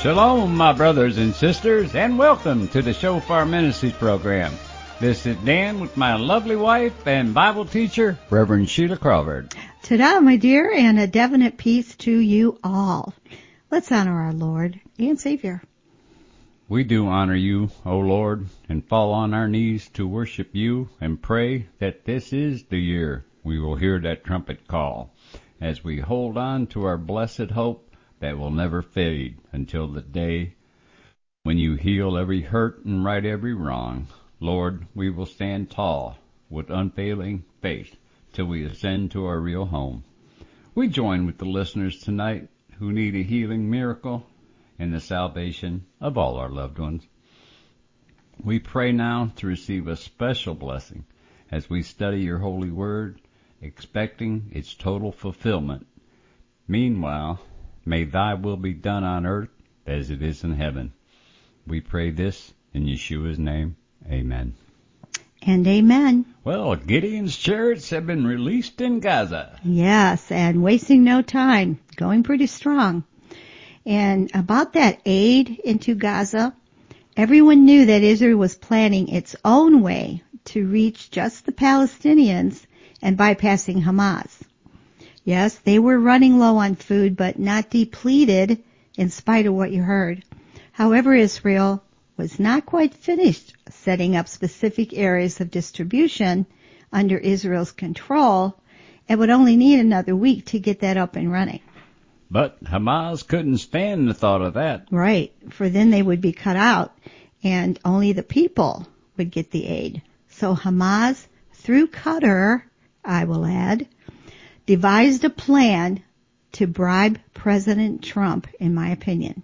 Shalom, my brothers and sisters, and welcome to the Shofar Ministries program. This is Dan with my lovely wife and Bible teacher, Reverend Sheila Crawford. Ta-da, my dear, and a definite peace to you all. Let's honor our Lord and Savior. We do honor you, O Lord, and fall on our knees to worship you and pray that this is the year we will hear that trumpet call as we hold on to our blessed hope that will never fade until the day when you heal every hurt and right every wrong. Lord, we will stand tall with unfailing faith till we ascend to our real home. We join with the listeners tonight who need a healing miracle and the salvation of all our loved ones. We pray now to receive a special blessing as we study your holy word, expecting its total fulfillment. Meanwhile, may thy will be done on earth as it is in heaven. We pray this in Yeshua's name. Amen. And amen. Well, Gideon's chariots have been released in Gaza. Yes, and wasting no time, going pretty strong. And about that aid into Gaza, everyone knew that Israel was planning its own way to reach just the Palestinians and bypassing Hamas. Yes, they were running low on food, but not depleted in spite of what you heard. However, Israel was not quite finished setting up specific areas of distribution under Israel's control and would only need another week to get that up and running. But Hamas couldn't stand the thought of that. Right, for then they would be cut out and only the people would get the aid. So Hamas, through Qatar, I will add, devised a plan to bribe President Trump, in my opinion.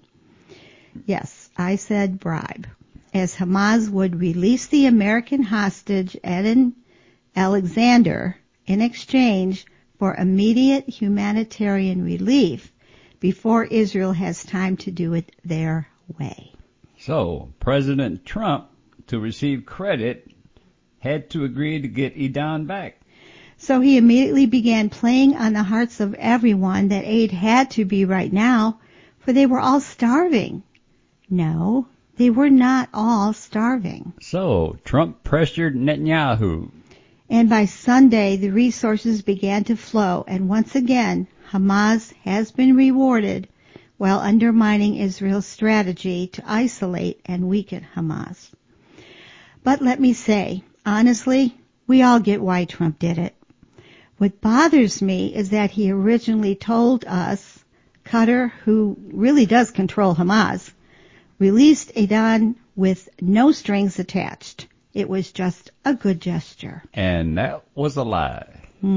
Yes, I said bribe, as Hamas would release the American hostage Eden Alexander in exchange for immediate humanitarian relief before Israel has time to do it their way. So, President Trump, to receive credit, had to agree to get Eden back. So he immediately began playing on the hearts of everyone that aid had to be right now, for they were all starving. No, they were not all starving. So, Trump pressured Netanyahu. And by Sunday, the resources began to flow, and once again, Hamas has been rewarded while undermining Israel's strategy to isolate and weaken Hamas. But let me say, honestly, we all get why Trump did it. What bothers me is that he originally told us, Qatar, who really does control Hamas, released Eden with no strings attached. It was just a good gesture. And that was a lie.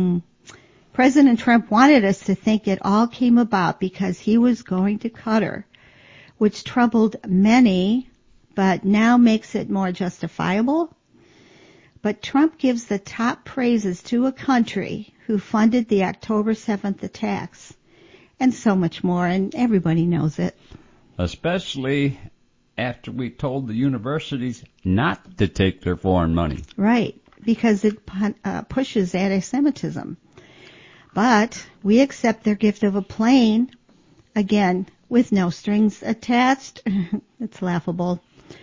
President Trump wanted us to think it all came about because he was going to Qatar, which troubled many, but now makes it more justifiable. But Trump gives the top praises to a country who funded the October 7th attacks, and so much more, and everybody knows it. Especially after we told the universities not to take their foreign money. Right, because it pushes anti-Semitism. But we accept their gift of a plane, again, with no strings attached. It's laughable.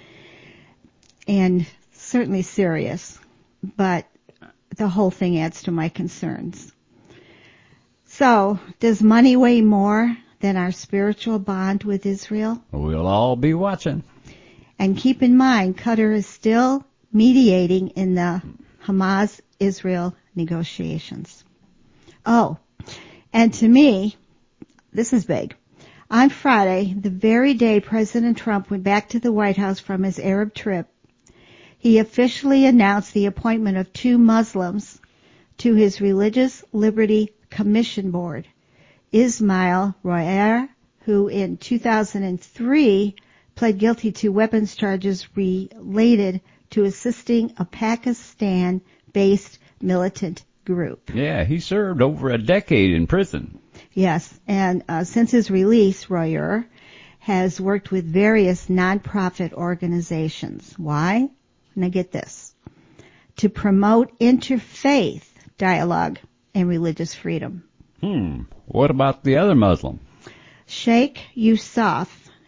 And certainly serious. But the whole thing adds to my concerns. So, does money weigh more than our spiritual bond with Israel? We'll all be watching. And keep in mind, Qatar is still mediating in the Hamas-Israel negotiations. Oh, and to me, this is big. On Friday, the very day President Trump went back to the White House from his Arab trip, he officially announced the appointment of 2 Muslims to his Religious Liberty Commission Board. Ismail Royer, who in 2003 pled guilty to weapons charges related to assisting a Pakistan-based militant group. Yeah, he served over a decade in prison. Yes, and since his release, Royer has worked with various nonprofit organizations. Why? Now get this. To promote interfaith dialogue and religious freedom. What about the other Muslim? Sheikh Yusuf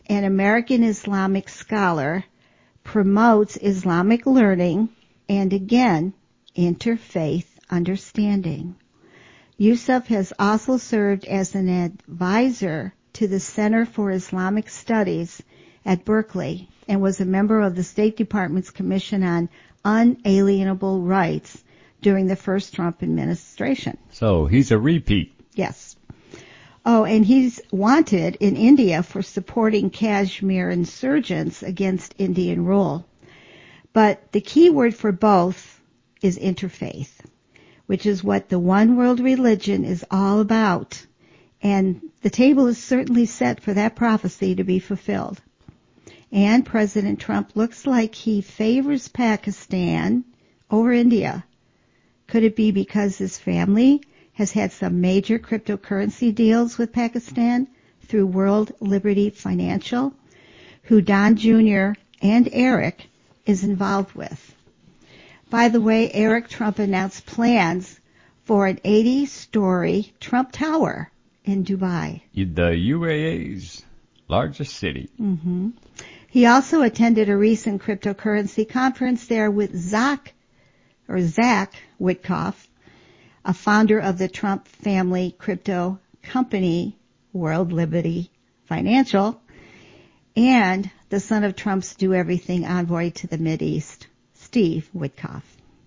an American Islamic scholar, promotes Islamic learning and, again, interfaith understanding. Yusuf has also served as an advisor to the Center for Islamic Studies at Berkeley and was a member of the State Department's Commission on Unalienable Rights during the first Trump administration. So he's a repeat. Yes. Oh, and he's wanted in India for supporting Kashmir insurgents against Indian rule. But the key word for both is interfaith, which is what the one world religion is all about. And the table is certainly set for that prophecy to be fulfilled. And President Trump looks like he favors Pakistan over India. Could it be because his family has had some major cryptocurrency deals with Pakistan through World Liberty Financial, who Don Jr. and Eric is involved with? By the way, Eric Trump announced plans for an 80-story Trump Tower in Dubai, The UAE's largest city. Mm-hmm. He also attended a recent cryptocurrency conference there with Zach Witkoff, a founder of the Trump family crypto company, World Liberty Financial, and the son of Trump's Do Everything envoy to the Mideast, Steve Witkoff.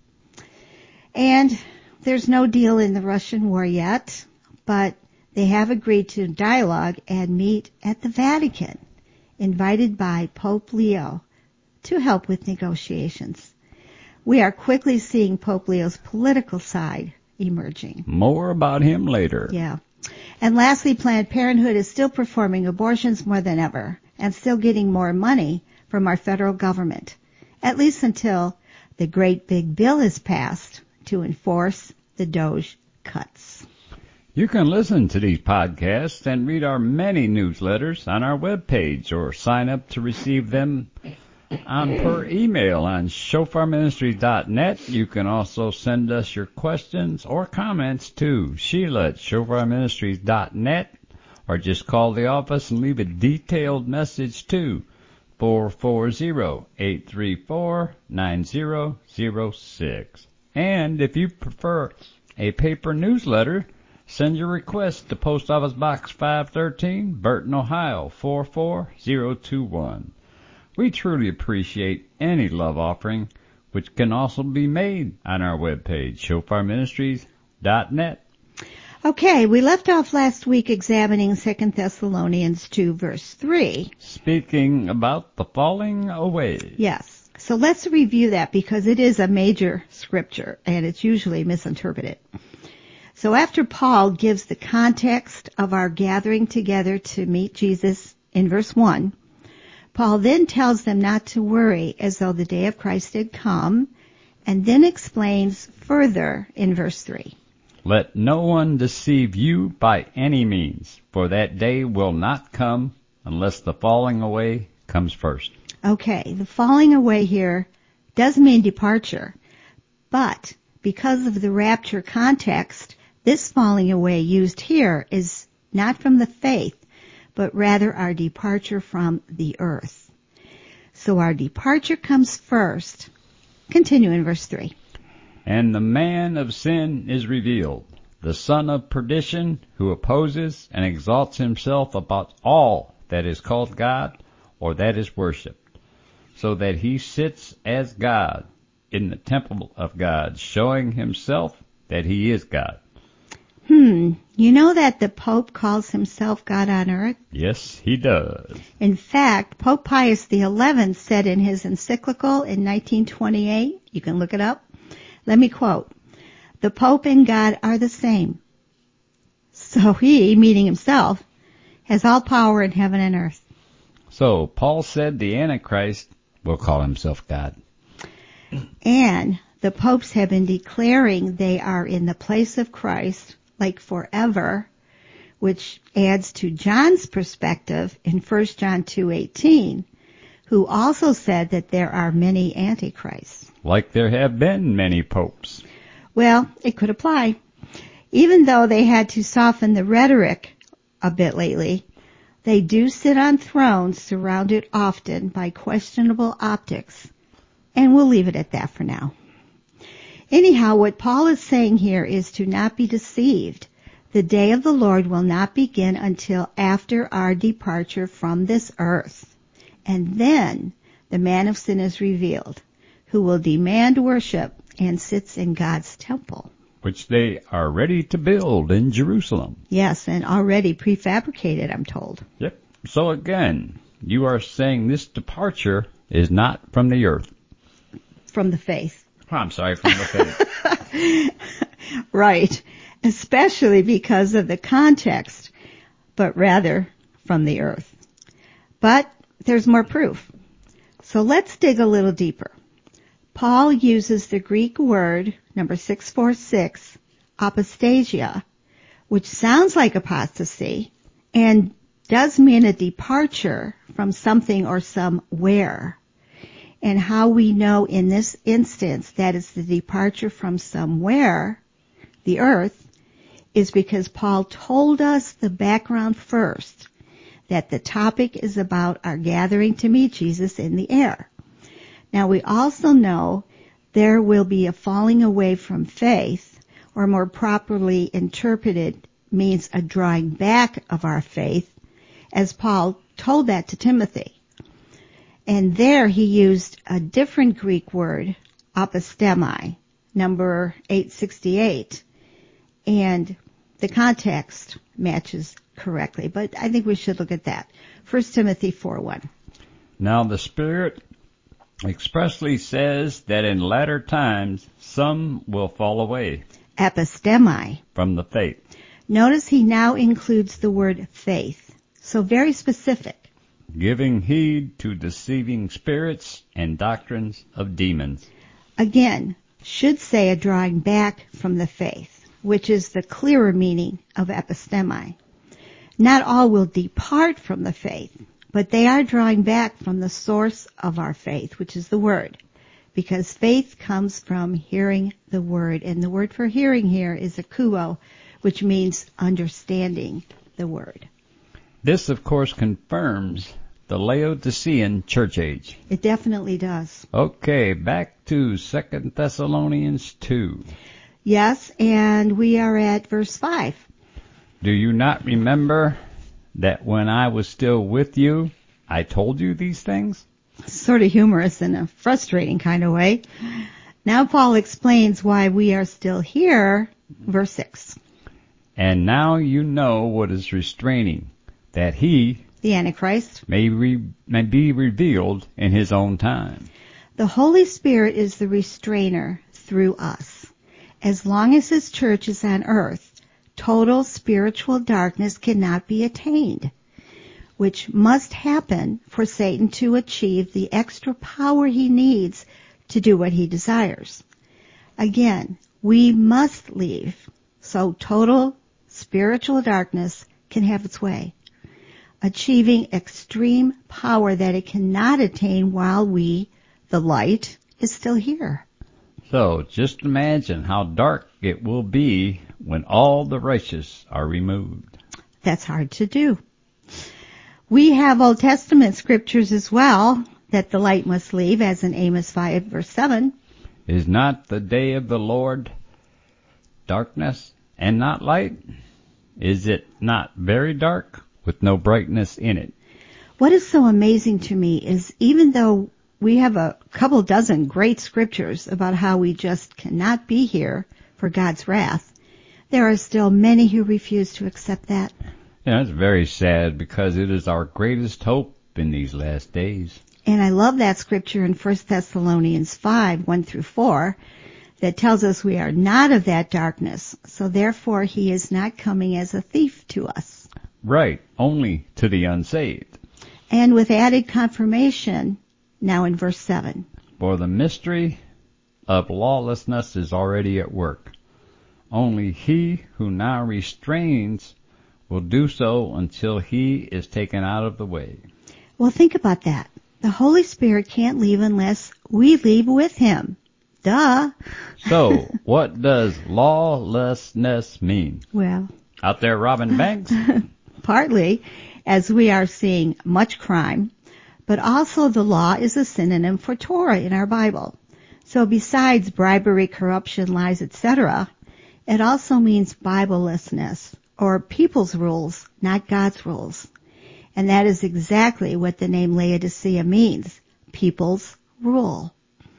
And there's no deal in the Russian war yet, but they have agreed to dialogue and meet at the Vatican, invited by Pope Leo to help with negotiations. We are quickly seeing Pope Leo's political side emerging. More about him later. Yeah. And lastly, Planned Parenthood is still performing abortions more than ever and still getting more money from our federal government, at least until the great big bill is passed to enforce the DOGE cuts. You can listen to these podcasts and read our many newsletters on our webpage or sign up to receive them per email on shofarministries.net. You can also send us your questions or comments to Sheila at shofarministries.net or just call the office and leave a detailed message to 440-834-9006. And if you prefer a paper newsletter, send your request to Post Office Box 513, Burton, Ohio 44021. We truly appreciate any love offering, which can also be made on our webpage, shofarministries.net. Okay, we left off last week examining 2 Thessalonians 2, verse 3. Speaking about the falling away. Yes. So let's review that because it is a major scripture and it's usually misinterpreted. So after Paul gives the context of our gathering together to meet Jesus in verse 1, Paul then tells them not to worry as though the day of Christ had come, and then explains further in verse 3. Let no one deceive you by any means, for that day will not come unless the falling away comes first. Okay, the falling away here does mean departure, but because of the rapture context, this falling away used here is not from the faith, but rather our departure from the earth. So our departure comes first. Continue in verse 3. And the man of sin is revealed, the son of perdition, who opposes and exalts himself above all that is called God or that is worshipped, so that he sits as God in the temple of God, showing himself that he is God. You know that the Pope calls himself God on earth? Yes, he does. In fact, Pope Pius XI said in his encyclical in 1928, you can look it up, let me quote, "The Pope and God are the same. So he, meaning himself, has all power in heaven and earth." So Paul said the Antichrist will call himself God. And the popes have been declaring they are in the place of Christ, like forever, which adds to John's perspective in 1 John 2:18, who also said that there are many antichrists. Like there have been many popes. Well, it could apply. Even though they had to soften the rhetoric a bit lately, They do sit on thrones surrounded often by questionable optics, and we'll leave it at that for now. Anyhow, what Paul is saying here is to not be deceived. The day of the Lord will not begin until after our departure from this earth. And then the man of sin is revealed, who will demand worship and sits in God's temple. Which they are ready to build in Jerusalem. Yes, and already prefabricated, I'm told. Yep. So again, you are saying this departure is not from the earth. From the faith. I'm sorry, from the faith. Right. Especially because of the context, but rather from the earth. But there's more proof. So let's dig a little deeper. Paul uses the Greek word, number 646, apostasia, which sounds like apostasy and does mean a departure from something or somewhere. And how we know in this instance that it's the departure from somewhere, the earth, is because Paul told us the background first, that the topic is about our gathering to meet Jesus in the air. Now we also know there will be a falling away from faith, or more properly interpreted means a drawing back of our faith, as Paul told that to Timothy. And there he used a different Greek word, apostemi, number 868. And the context matches correctly, but I think we should look at that. 1 Timothy 4:1. Now the Spirit expressly says that in latter times some will fall away. Apostemi. From the faith. Notice he now includes the word faith, so very specific. Giving heed to deceiving spirits and doctrines of demons. Again, should say a drawing back from the faith, which is the clearer meaning of epistemi. Not all will depart from the faith, but they are drawing back from the source of our faith, which is the Word, because faith comes from hearing the Word, and the word for hearing here is akuo, which means understanding the Word. This, of course, confirms the Laodicean church age. It definitely does. Okay, back to 2 Thessalonians 2. Yes, and we are at verse 5. Do you not remember that when I was still with you, I told you these things? Sort of humorous in a frustrating kind of way. Now Paul explains why we are still here, verse 6. And now you know what is restraining, that he, the Antichrist, may be revealed in his own time. The Holy Spirit is the restrainer through us. As long as his church is on earth, total spiritual darkness cannot be attained, which must happen for Satan to achieve the extra power he needs to do what he desires. Again, we must leave so total spiritual darkness can have its way, achieving extreme power that it cannot attain while we, the light, is still here. So just imagine how dark it will be when all the righteous are removed. That's hard to do. We have Old Testament scriptures as well that the light must leave, as in Amos 5, verse 7. Is not the day of the Lord darkness and not light? Is it not very dark with no brightness in it? What is so amazing to me is even though we have a couple dozen great scriptures about how we just cannot be here for God's wrath, there are still many who refuse to accept that. Yeah, it's very sad because it is our greatest hope in these last days. And I love that scripture in 1 Thessalonians 5, 1 through 4, that tells us we are not of that darkness, so therefore he is not coming as a thief to us. Right, only to the unsaved. And with added confirmation, now in verse 7. For the mystery of lawlessness is already at work. Only he who now restrains will do so until he is taken out of the way. Well, think about that. The Holy Spirit can't leave unless we leave with him. Duh. So, what does lawlessness mean? Well, Out there robbing banks? partly. as we are seeing much crime, but also the law is a synonym for Torah in our Bible. So besides bribery, corruption, lies, etc., it also means Biblelessness, or people's rules, not God's rules. And that is exactly what the name Laodicea means, people's rule.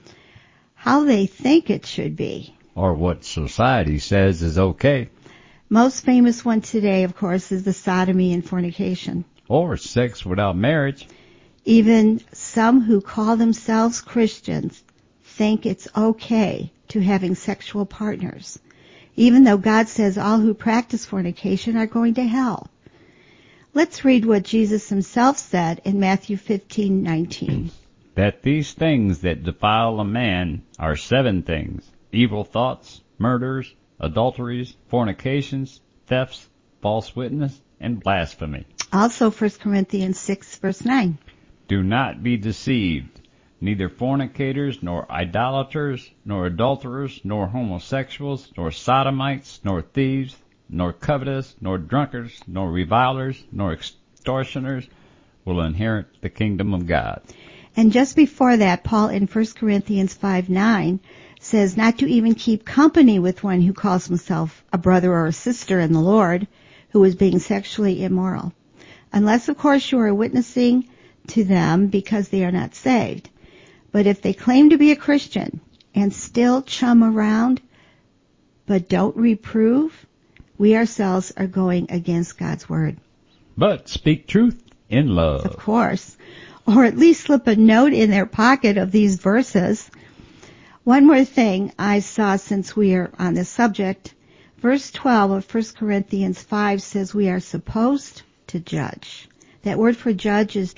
How they think it should be. Or what society says is okay. Most famous one today, of course, is the sodomy and fornication. Or sex without marriage. Even some who call themselves Christians think it's okay to having sexual partners, even though God says all who practice fornication are going to hell. Let's read what Jesus himself said in Matthew 15:19. That these things that defile a man are 7 things: evil thoughts, murders, adulteries, fornications, thefts, false witness, and blasphemy. Also 1 Corinthians 6 verse 9. Do not be deceived. Neither fornicators, nor idolaters, nor adulterers, nor homosexuals, nor sodomites, nor thieves, nor covetous, nor drunkards, nor revilers, nor extortioners will inherit the kingdom of God. And just before that, Paul in 1 Corinthians 5:9 says not to even keep company with one who calls himself a brother or a sister in the Lord who is being sexually immoral. Unless, of course, you are witnessing to them because they are not saved. But if they claim to be a Christian and still chum around but don't reprove, we ourselves are going against God's word. But speak truth in love. Of course. Or at least slip a note in their pocket of these verses. One more thing I saw since we are on this subject. Verse 12 of 1 Corinthians 5 says we are supposed to judge. That word for judge is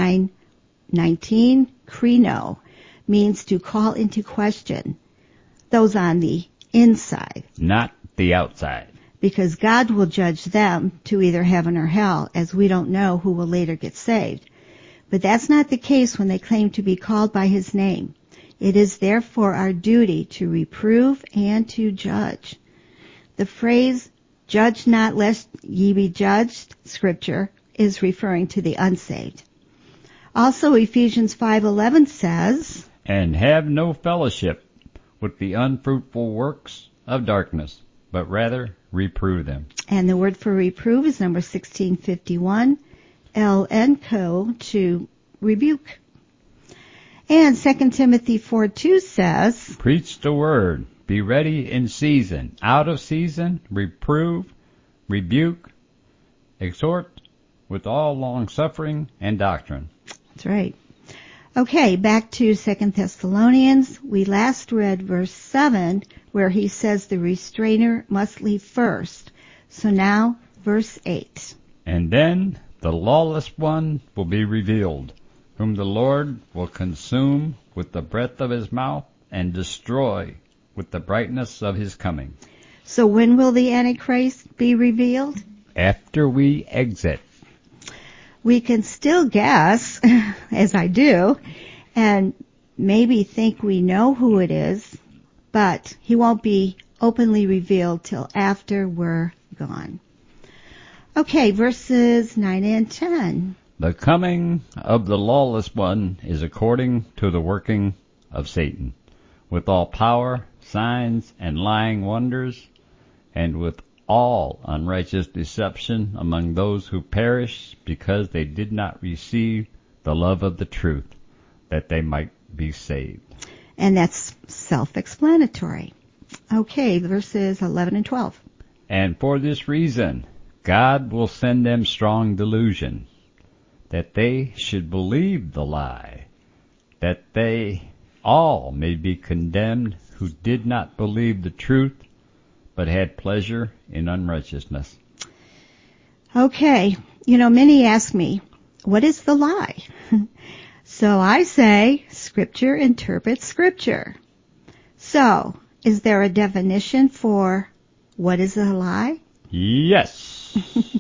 29:19, krino, means to call into question those on the inside. Not the outside. Because God will judge them to either heaven or hell, as we don't know who will later get saved. But that's not the case when they claim to be called by his name. It is therefore our duty to reprove and to judge. The phrase, judge not lest ye be judged, scripture, is referring to the unsaved. Also, Ephesians 5:11 says, And have no fellowship with the unfruitful works of darkness, but rather reprove them. And the word for reprove is number 1651, LNCO, to rebuke. And 2 Timothy 4:2 says, Preach the word, be ready in season, out of season, reprove, rebuke, exhort with all long-suffering and doctrine. That's right. Okay, back to 2 Thessalonians. We last read verse 7 where he says the restrainer must leave first. So now, verse 8. And then the lawless one will be revealed, whom the Lord will consume with the breath of his mouth and destroy with the brightness of his coming. So when will the Antichrist be revealed? After we exit. We can still guess, as I do, and maybe think we know who it is, but he won't be openly revealed till after we're gone. Okay, verses 9 and 10. The coming of the lawless one is according to the working of Satan, with all power, signs, and lying wonders, and with all unrighteous deception among those who perish because they did not receive the love of the truth, that they might be saved. And that's self-explanatory. Okay, verses 11 and 12. And for this reason, God will send them strong delusion, that they should believe the lie, that they all may be condemned who did not believe the truth, but had pleasure in unrighteousness. Okay, many ask me, what is the lie? So I say, Scripture interprets Scripture. So, is there a definition for what is a lie? Yes.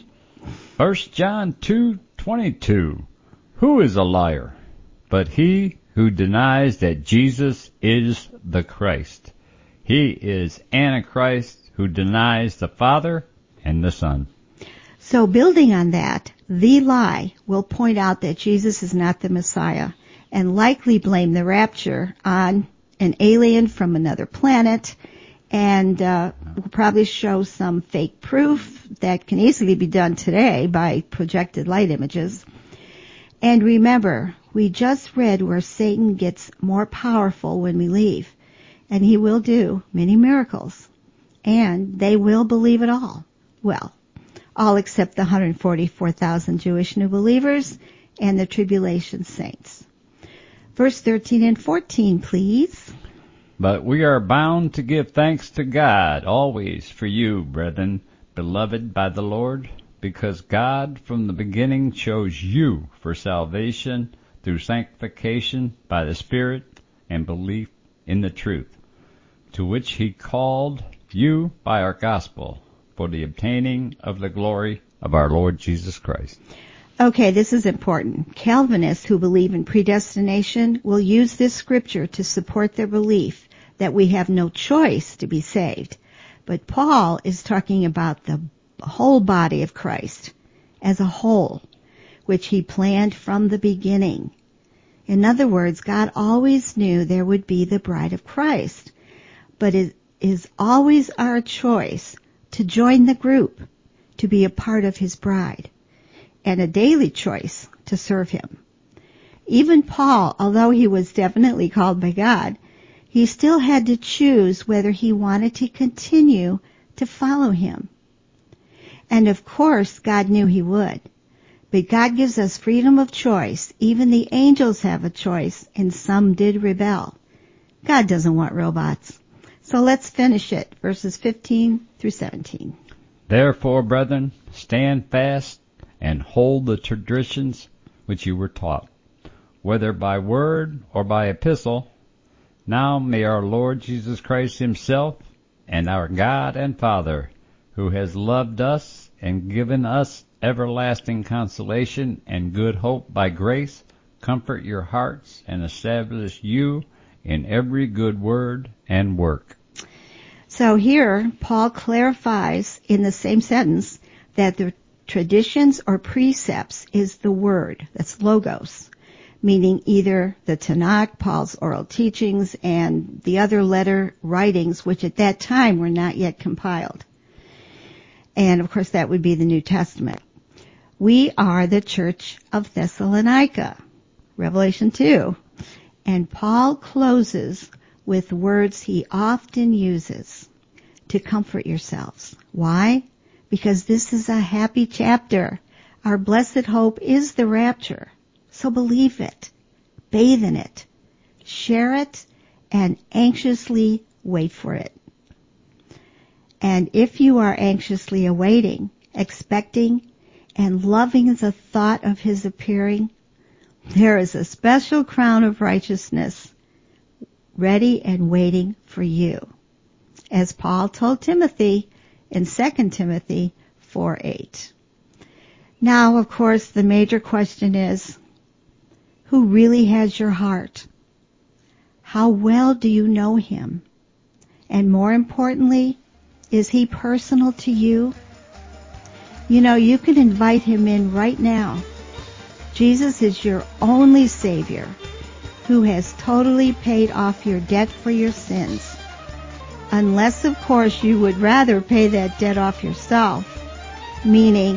1 John 2:22. Who is a liar? But he who denies that Jesus is the Christ. He is Antichrist who denies the Father and the Son. So building on that, the lie will point out that Jesus is not the Messiah and likely blame the rapture on an alien from another planet, and will probably show some fake proof that can easily be done today by projected light images. And remember, we just read where Satan gets more powerful when we leave, and he will do many miracles, and they will believe it all. Well, all except the 144,000 Jewish new believers and the tribulation saints. Verse 13 and 14, please. But we are bound to give thanks to God always for you, brethren, beloved by the Lord, because God from the beginning chose you for salvation through sanctification by the Spirit and belief in the truth, to which he called you by our gospel, for the obtaining of the glory of our Lord Jesus Christ. Okay, this is important. Calvinists who believe in predestination will use this scripture to support their belief that we have no choice to be saved. But Paul is talking about the whole body of Christ as a whole, which he planned from the beginning. In other words, God always knew there would be the bride of Christ, but it is always our choice to join the group, to be a part of his bride, and a daily choice to serve him. Even Paul, although he was definitely called by God, he still had to choose whether he wanted to continue to follow him. And of course, God knew he would. But God gives us freedom of choice. Even the angels have a choice, and some did rebel. God doesn't want robots. So let's finish it, verses 15 through 17. Therefore, brethren, stand fast and hold the traditions which you were taught, whether by word or by epistle. Now may our Lord Jesus Christ himself and our God and Father, who has loved us and given us everlasting consolation and good hope by grace, comfort your hearts and establish you in every good word and work. So here, Paul clarifies in the same sentence that the traditions or precepts is the word, that's logos, meaning either the Tanakh, Paul's oral teachings, and the other letter writings, which at that time were not yet compiled. And of course that would be the New Testament. We are the church of Thessalonica, Revelation 2. And Paul closes with words he often uses to comfort yourselves. Why? Because this is a happy chapter. Our blessed hope is the rapture. So believe it, bathe in it, share it, and anxiously wait for it. And if you are anxiously awaiting, expecting, and loving the thought of his appearing, there is a special crown of righteousness ready and waiting for you, as Paul told Timothy in 2 Timothy 4:8. Now, of course, the major question is, who really has your heart? How well do you know him? And more importantly, is he personal to you? You know, you can invite him in right now. Jesus is your only Savior who has totally paid off your debt for your sins. Unless, of course, you would rather pay that debt off yourself, meaning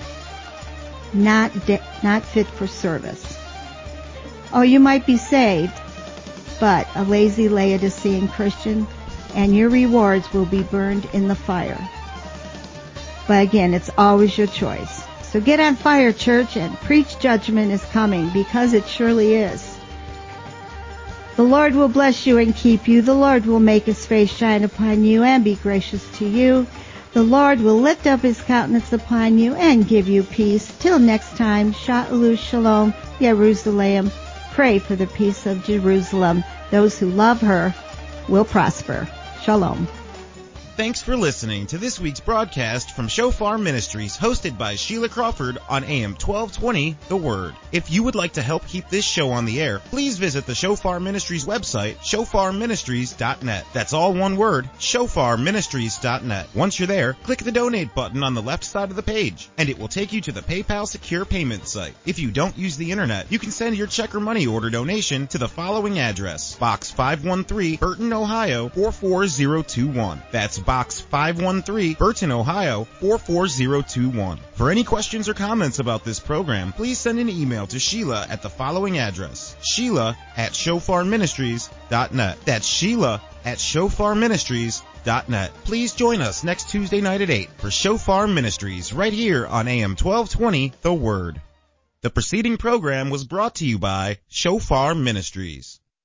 not fit for service. Oh, you might be saved, but a lazy Laodicean Christian, and your rewards will be burned in the fire. But again, it's always your choice. So get on fire, church, and preach judgment is coming, because it surely is. The Lord will bless you and keep you. The Lord will make his face shine upon you and be gracious to you. The Lord will lift up his countenance upon you and give you peace. Till next time, Sha'alu Shalom, Jerusalem. Pray for the peace of Jerusalem. Those who love her will prosper. Shalom. Thanks for listening to this week's broadcast from Shofar Ministries, hosted by Sheila Crawford on AM 1220, The Word. If you would like to help keep this show on the air, please visit the Shofar Ministries website, shofarministries.net. That's all one word, shofarministries.net. Once you're there, click the donate button on the left side of the page, and it will take you to the PayPal secure payment site. If you don't use the internet, you can send your check or money order donation to the following address: Box 513, Burton, Ohio 44021. That's Box 513, Burton, Ohio 44021. For any questions or comments about this program, please send an email to Sheila at the following address: Sheila@shofarministries.net. That's Sheila@shofarministries.net. Please join us next Tuesday night at 8 for Shofar Ministries right here on AM 1220, The Word. The preceding program was brought to you by Shofar Ministries.